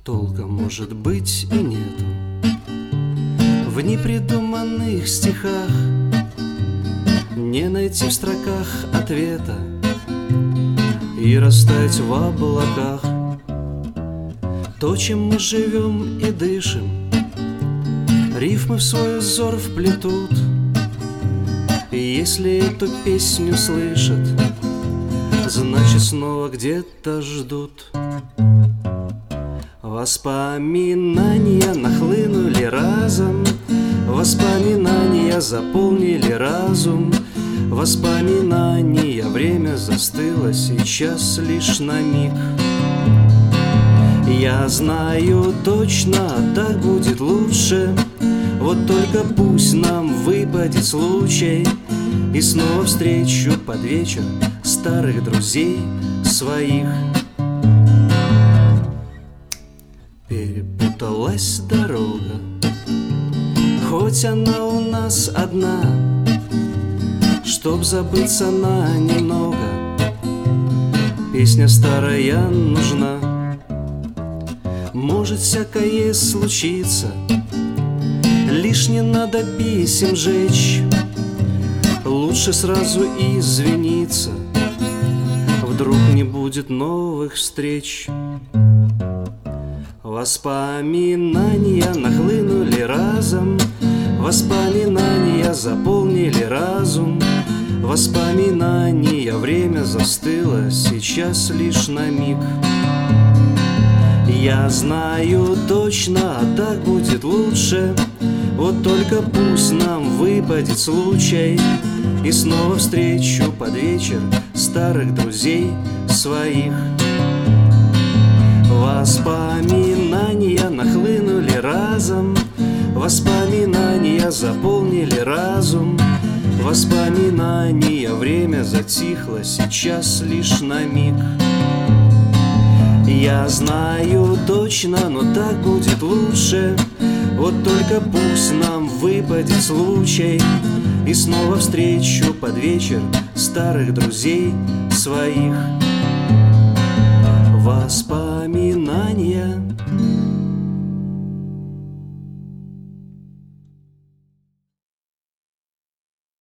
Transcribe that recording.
толка, может быть, и нету. В непридуманных стихах не найти в строках ответа и растаять в облаках. То, чем мы живем и дышим, рифмы в свой взор вплетут. И если эту песню слышат, значит, снова где-то ждут. Воспоминания нахлынули разом, воспоминания заполнили разум. Воспоминания, время застыло сейчас лишь на миг. Я знаю точно, так будет лучше. Вот только пусть нам выпадет случай, и снова встречу под вечер старых друзей своих. Перепуталась дорога, хоть она у нас одна, чтоб забыться на немного, песня старая нужна. Может, всякое случится, лишь не надо писем жечь. Лучше сразу извиниться, вдруг не будет новых встреч. Воспоминания нахлынули разом, воспоминания заполнили разум. Воспоминания, время застыло сейчас лишь на миг. Я знаю точно, так будет лучше. Вот только пусть нам выпадет случай, и снова встречу под вечер старых друзей своих. Воспоминания нахлынули разом, воспоминания заполнили разум. Воспоминания, время затихло сейчас лишь на миг. Я знаю точно, но так будет лучше. Вот только пусть нам выпадет случай, и снова встречу под вечер старых друзей своих.